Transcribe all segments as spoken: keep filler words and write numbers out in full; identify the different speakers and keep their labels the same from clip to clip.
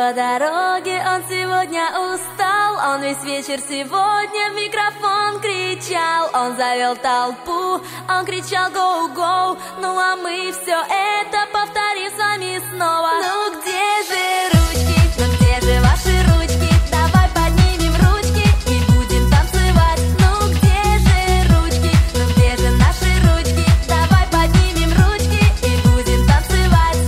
Speaker 1: по дороге, он сегодня устал. Он весь вечер сегодня в микрофон кричал. Он завел толпу, он кричал «Гоу-гоу». Ну а мы все это повторим с вами снова. Ну где же ручки, ну где же ваши ручки? Давай поднимем ручки и будем танцевать. Ну где же ручки, ну где же наши ручки? Давай поднимем ручки и будем танцевать.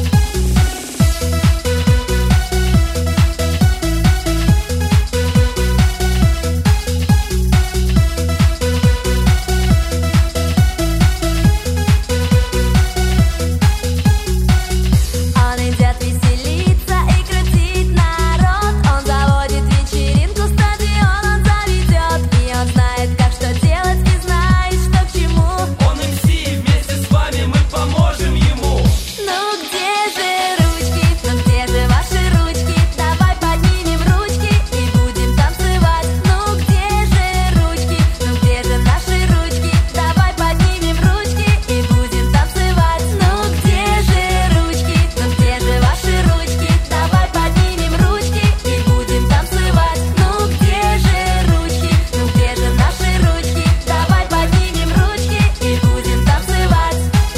Speaker 1: Он идет веселиться и крутить народ. Он заводит вечеринку, стадион он заведет. И он знает, как что делать, и знает, что к чему.
Speaker 2: Он эм си, и вместе с вами мы поможем ему.
Speaker 1: Ну где же ручки, ну где же ваши ручки? Давай поднимем ручки и будем танцевать. Ну где же ручки, ну где же наши ручки? Давай поднимем ручки и будем танцевать. Ну где же ручки, ну где же ваши ручки? Давай поднимем ручки и будем танцевать. Ну где же ручки, ну где же наши ручки? Давай поднимем ручки и будем танцевать.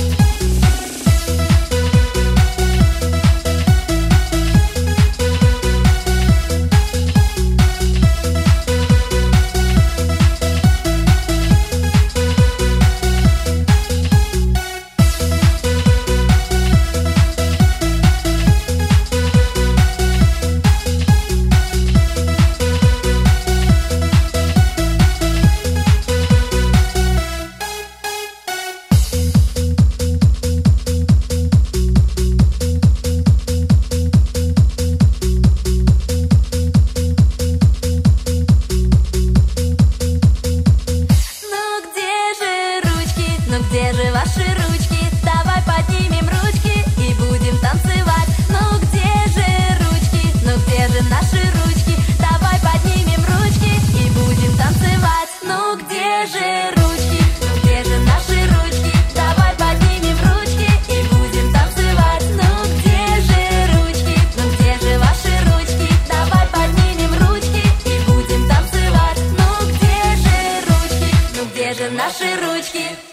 Speaker 1: Ну где же ручки, ну где же ваши ручки? Давай поднимем ручки и будем танцевать. Ну где же ручки, ну где же наши ручки? Давай поднимем ручки и будем танцевать. Ну где же ручки, ну где же наши ручки? Давай поднимем ручки и будем танцевать. Ну где же ручки, ну где же ваши ручки? Давай поднимем ручки и будем танцевать. Ну где же ручки, ну где же наши ручки?